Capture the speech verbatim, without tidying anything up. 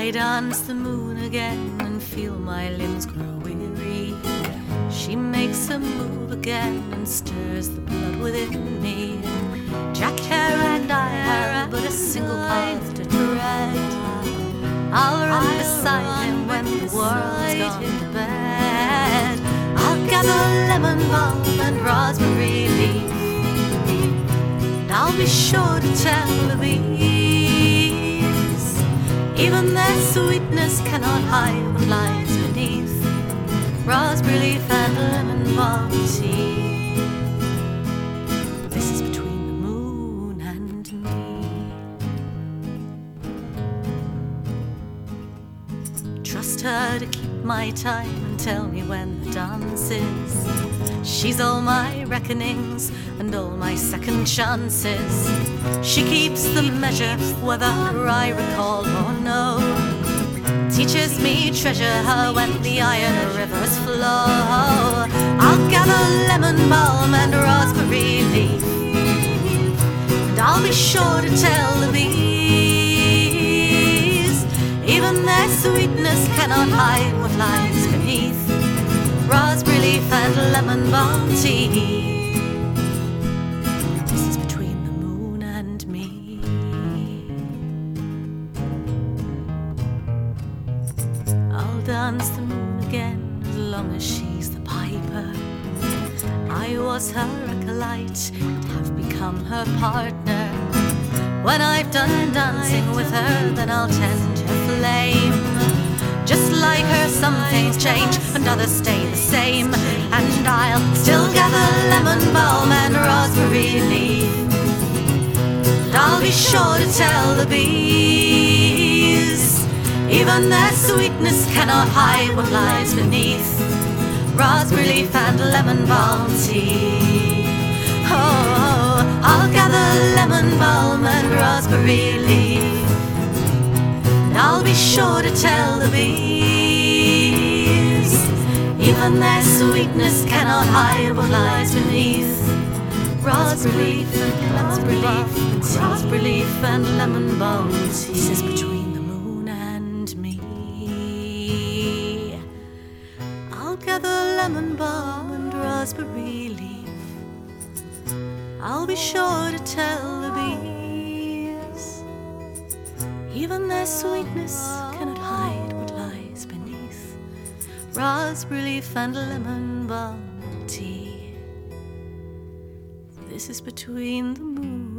I dance the moon again and feel my limbs grow weary. She makes a move again and stirs the blood within me. Jack Hare and I have but a single path to tread. I'll run beside him when the world's gone to bed. I'll gather lemon balm and raspberry leaf, and I'll be sure to tell the bees, even their sweetness cannot hide what lies beneath raspberry leaf and lemon balm tea. This is between the moon and me. Trust her to keep my time and tell me when the dance is. She's all my reckonings and all my second chances. She keeps the measure whether I recall or no. Teaches me treasure her when the iron rivers flow. I'll gather lemon balm and raspberry leaf, and I'll be sure to tell the bees, even their sweetness cannot hide what lies beneath raspberry leaf and lemon balm tea. This is between the moon and me. I'll dance the moon again as long as she's the piper. I was her acolyte and have become her partner. When I've done dancing with her, then I'll tend her flame. Just like her, some things change and others stay the same. And I'll still gather lemon balm and raspberry leaf, and I'll be sure to tell the bees, even their sweetness cannot hide what lies beneath raspberry leaf and lemon balm tea. Oh, I'll gather lemon balm and raspberry leaf, and I'll be sure to tell the bees, even their sweetness cannot hide what lies beneath raspberry leaf and raspberry leaf, raspberry leaf and lemon balm tea. This is between the moon and me. I'll gather lemon balm and raspberry leaf, I'll be sure to tell the bees, even their sweetness cannot hide what lies beneath raspberry leaf and lemon balm tea. This is between the moon